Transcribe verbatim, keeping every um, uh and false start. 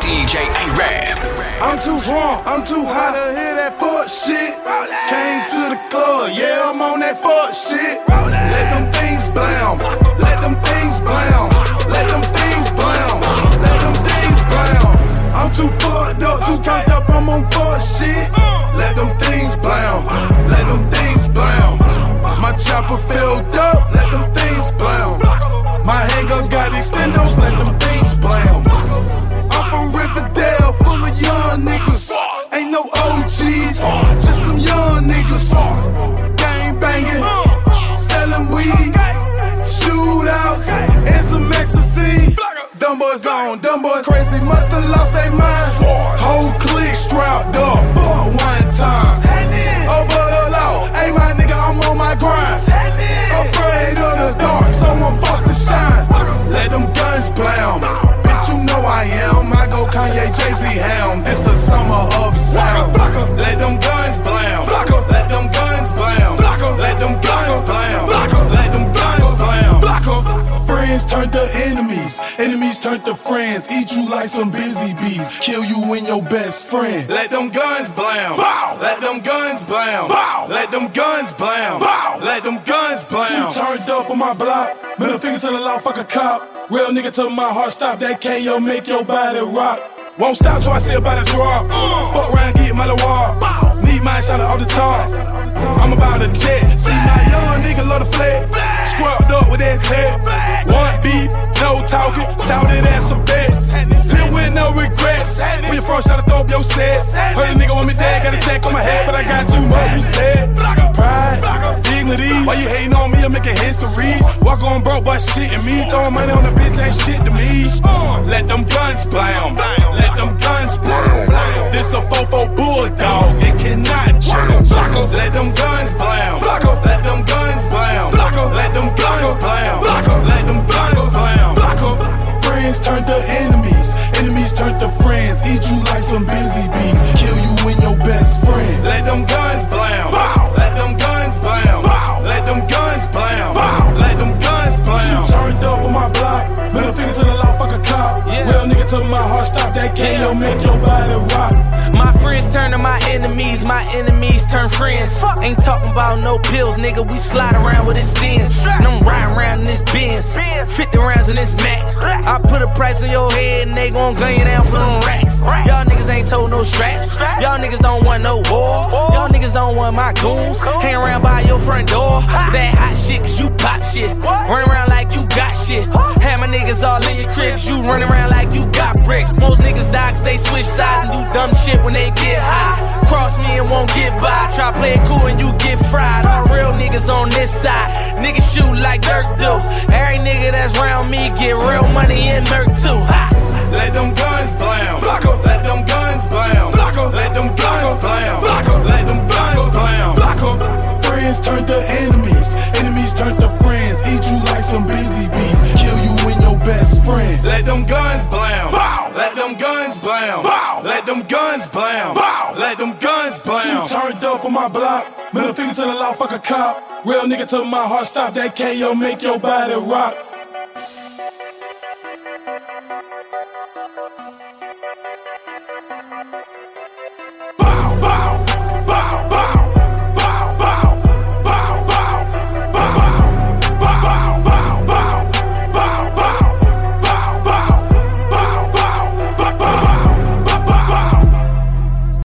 D J A-Rap. I'm too drunk, I'm too high to hear that fuck shit. Came to the club, yeah, I'm on that fuck shit. Let them things blam, let them things blam, let them things blam, let them things blam. I'm too fucked up, too turned up, I'm on fuck shit. Let them things blam, let them things blam. My chopper filled up, let them things blam. My handguns got extendos, let them things blam. I'm from Riverdale, full of young niggas. Ain't no O Gs, just some young niggas. Gang banging, selling weed, shootouts, and some ecstasy. Dumb boys gone, dumb boys crazy, musta lost their mind. Whole clique strapped up, fuck one time. Oh, but the law, hey my nigga, I'm on my grind. Afraid of the dark, so I'm forced to shine. Let them guns blam, bitch you know I am. I go Kanye, Jay-Z ham, this the summer of sound. Let them guns blam, let them guns blam, let them guns blam, let them guns blam. Friends turn to enemies, enemies turn to friends. Eat you like some busy bees, kill you and your best friend. Let them guns blam, let them guns blam, let them guns blam, let them guns blam. Two turned up on my block, middle finger to the law, fuck a cop. Real nigga till my heart stop, that K O make your body rock. Won't stop till I see about to drop. Fuck around, get my wall. Need mine, shout out off the top. I'm about to jet. See my young nigga love the flat. Scrubbed up with that tag. One beef, no talking. Shout it at some best. Live with no regrets. When you first try to throw up your sets. Heard a nigga want me dead. Got a check on my head, but I got too much instead. Pride, dignity. Why you hating on me? I'm making history. Walk on broke, but shit and me. Throwing money on the bitch ain't shit to me. Let them guns blam. Let them guns blam. This a fofo bulldog. It cannot jam. Let them guns blam. Let them guns blam. Let them guns blam. Let them guns blam. Friends turn to enemies, enemies turn to friends. Eat you like some busy bees, kill you and your best friend. Let them guns blam. Let them guns blam. Let them guns blam. Let them guns blam. Two turned up on my block, middle finger to the law, fuck a cop. Real nigga till my heart stop, that K O make your body rock. My friends turn to my enemies, my enemies turn friends. Fuck. Ain't talking about no pills, nigga, we slide around with it stins. And I'm riding around in this Benz, fifty rounds in this Mac. I put a price on your head and they gon' gun you down for them racks. Y'all niggas ain't told no straps, y'all niggas don't want no war. Y'all niggas don't want my goons, hang around by your front door. With that hot shit, cause you pop shit. Run around like you got shit. Have my niggas all in your crib, cause you run around like you got bricks. Most niggas die cause they switch sides and do dumb shit when they get high. Cross me and won't get by. Try play it cool and you get fried. All real niggas on this side. Niggas shoot like Dirk do. Every nigga that's round me get real money and Merc too. Ha. Let them guns blam. Let them guns blam. Let them guns blam. Let them guns blam. Friends turn to enemies, enemies turn to friends. Eat you like some busy bees, kill you and your best friend. Let them guns blam. Let them guns blam. Let them guns blam. Let them guns blam. Two turned up on my block, middle finger to the law, fuck a cop. Real nigga till my heart stop, that K O make your body rock.